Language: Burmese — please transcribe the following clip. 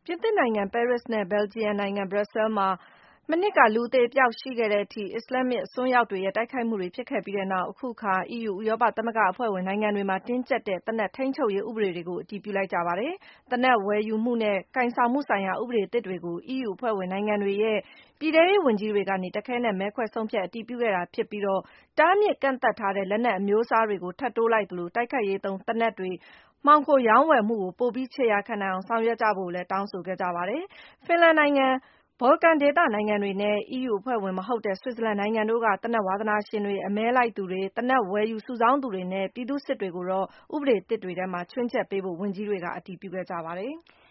ပြင်သစ်နိုင်ငံ ပဲရစ်နဲ့ ဘယ်လ်ဂျီယံနိုင်ငံ ဘရပ်ဆဲလ်မှာ မနှစ်က လူအသေအပျောက်ရှိခဲ့တဲ့အထိ အစ္စလာမ္မစ်အစွန်းရောက်တွေရဲ့ တိုက်ခိုက်မှုတွေဖြစ်ခဲ့ပြီးနောက် အခုအခါ EU ဥရောပသမဂ္ဂအဖွဲ့ဝင်နိုင်ငံတွေမှာ တင်းကျပ်တဲ့ သေနတ်ထိန်းချုပ်ရေးဥပဒေတွေကို အတည်ပြုလိုက်ကြပါတယ်။ သေနတ်ဝယ်ယူမှုနဲ့ ကိုင်ဆောင်မှုဆိုင်ရာ ဥပဒေသစ်တွေကို EU အဖွဲ့ဝင်နိုင်ငံတွေရဲ့ ပြည်ထဲရေးဝန်ကြီးတွေကနေ တခဲနက် မဲခွဲဆုံးဖြတ် အတည်ပြုခဲ့တာဖြစ်ပြီး တားမြစ်ကန့်သတ်ထားတဲ့ လက်နက်အမျိုးအစားတွေကို ထပ်တိုးလိုက်သလို တိုက်ခိုက်ရေးသုံး သေနတ်တွေ မှောင်ခိုရောင်းဝယ်မှုကို ပိုပြီး ခြေရာခံနိုင်အောင် ဆောင်ရွက်ကြဖို့လည်း တောင်းဆိုခဲ့ကြပါတယ်။ ဖင်လန်နိုင်ငံ၊ ဘော်လကန်ဒေသနိုင်ငံတွေနဲ့ EU အဖွဲ့ဝင်မဟုတ်တဲ့ ဆွစ်ဇာလန်နိုင်ငံတို့က သေနတ်ဝါသနာရှင်တွေ၊ အမဲလိုက်သူတွေ၊ သေနတ်ဝယ်ယူစုဆောင်းသူတွေနဲ့ ပြည်သူ့စစ်တွေကိုတော့ ဥပဒေသစ်တွေထဲမှာ ချွင်းချက်ပေးဖို့ ဝန်ကြီးတွေက အတည်ပြုခဲ့ကြပါတယ်။